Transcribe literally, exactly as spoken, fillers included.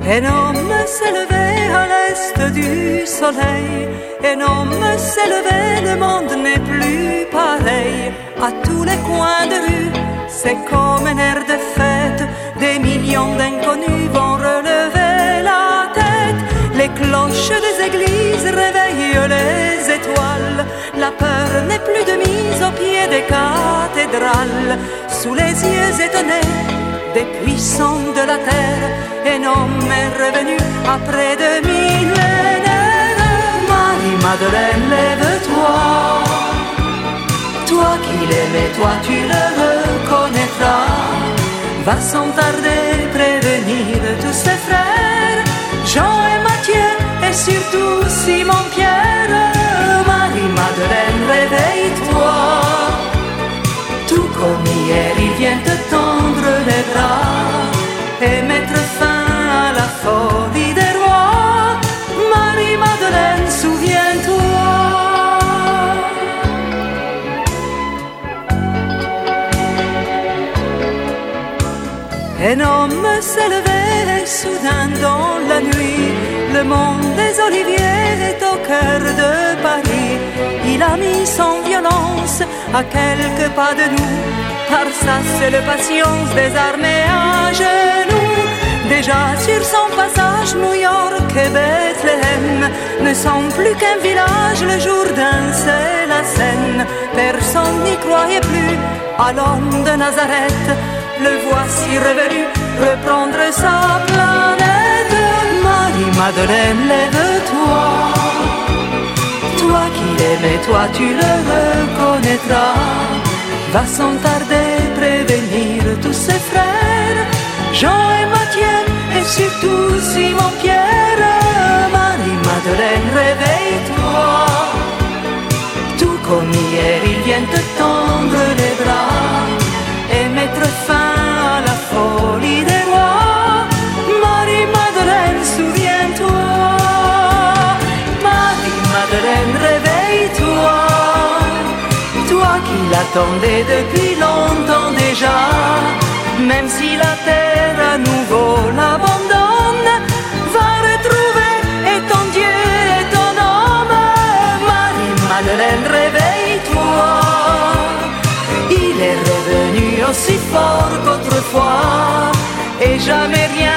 Un homme s'est levé à l'est du soleil, un homme s'est levé, le monde n'est plus pareil. À tous les coins de rue, c'est comme un air de fête, des millions d'inconnus vont relever la tête. Les cloches des églises réveillent les étoiles, la peur n'est plus de mise au pied des cathédrales. Sous les yeux étonnés des puissants de la terre, un homme est revenu après deux millénaires. Marie-Madeleine, lève-toi, toi qui l'aimais, toi tu le reconnaîtras. Va sans tarder prévenir tous ses frères, Jean et Matthieu et surtout Simon-Pierre. Marie-Madeleine, réveille-toi, tout comme hier il vient te tendre les bras et mettre fin à la folie des rois. Marie-Madeleine, souviens-toi. Un homme s'est levé soudain dans la nuit, le monde des oliviers est au cœur de Paris. Il a mis sans violence à quelques pas de nous, par sa seule patience désarmé à genoux. Déjà sur son passage, New York et Bethléem ne sont plus qu'un village, le Jourdain c'est la Seine. Personne n'y croyait plus à l'homme de Nazareth, le voici revenu reprendre sa planète. Marie-Madeleine, lève-toi, toi qui l'aimais, toi tu le reconnaîtras. Va sans tarder prévenir tous ses frères, Jean et Matthieu et surtout Simon-Pierre. Marie-Madeleine, réveille-toi, tout comme hier il vient te tendre les bras et mettre fin à la folie des rois. Marie-Madeleine, souviens-toi, Marie-Madeleine, réveille-toi, toi qui l'attendais depuis longtemps déjà. Même si la terre à nouveau l'abandonne, va retrouver et ton Dieu et ton homme. Marie-Madeleine, réveille-toi, il est revenu aussi fort qu'autrefois et jamais rien